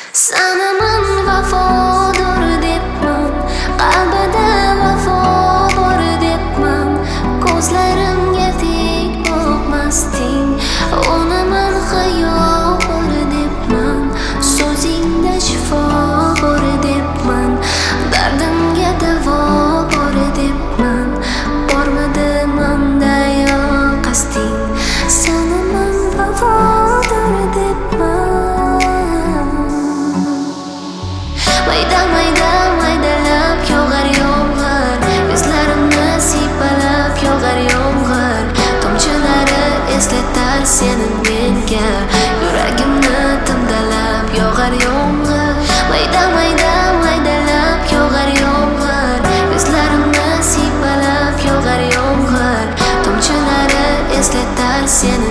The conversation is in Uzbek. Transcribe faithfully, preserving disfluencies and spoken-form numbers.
Sanaman vafodor debman, qalbida vafo bor debman. Ko'zlarimga tik boqmasding, o'naman hayo bor debman. So'zingda shifo bor debman, dardimga davo bor debman. Bormidi manda yo qasding, sanaman vafodor debman. Mayda mayda maydalab yog'ar yomg'ir, yuzlarimni siypalab yog'ar yomg'ir. Tomchilari eslatar seni menga, yuragimni timdalab yog'ar yomg'ir. Mayda mayda maydalab yog'ar yomg'ir, yuzlarimni siypalab yog'ar yomg'ir. Tomchilari eslatar seni